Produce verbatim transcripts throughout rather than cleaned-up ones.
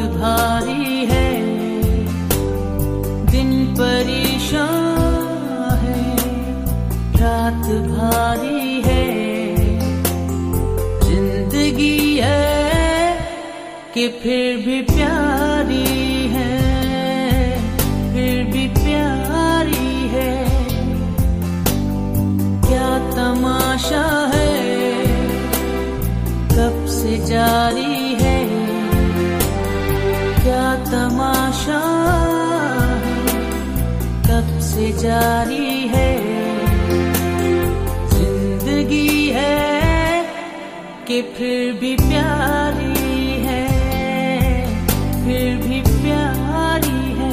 भारी है, दिन परेशान है, रात भारी है। जिंदगी है कि फिर भी प्यारी है, फिर भी प्यारी है। क्या तमाशा है, कब से जारी है। क्या तमाशा है, कब से जारी है। जिंदगी है कि फिर भी प्यारी है, फिर भी प्यारी है।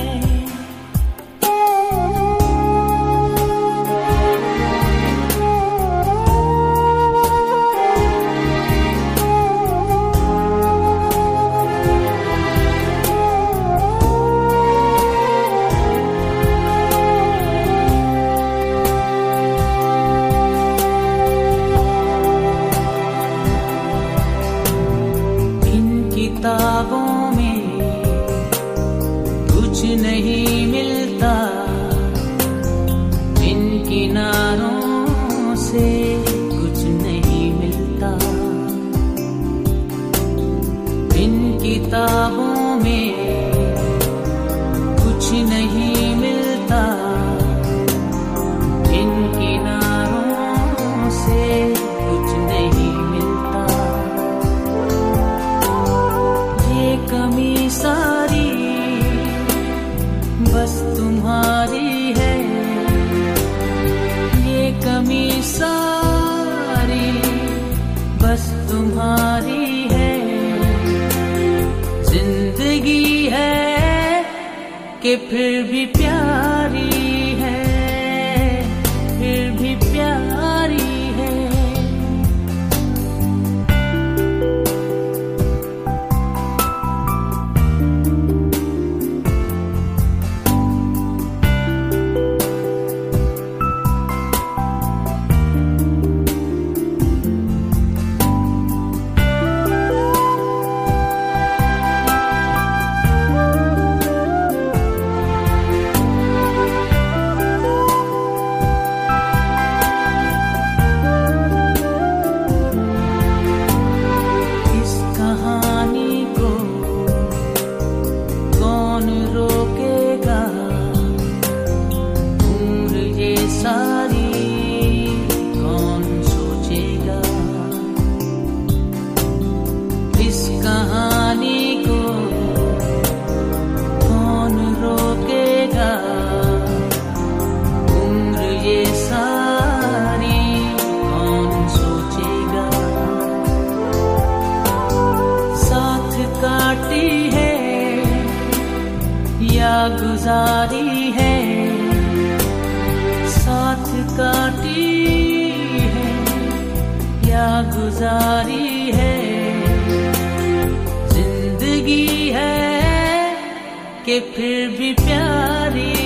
किताबों में कुछ नहीं मिलता, इन किनारों से कुछ नहीं मिलता। इन किताबों में कुछ नहीं मिलता, इन किनारों से कुछ नहीं मिलता। कमी सारी बस तुम्हारी है, ये कमी सारी बस तुम्हारी है। जिंदगी है कि फिर भी प्यारी है, फिर भी प्यारी है। गुजारी है, साथ काटी है या गुजारी है। जिंदगी है कि फिर भी प्यारी